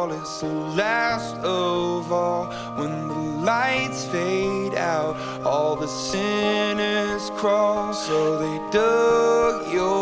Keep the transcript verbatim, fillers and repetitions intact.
fall, it's the last of all. When the lights fade out, all the sinners crawl. So they dug your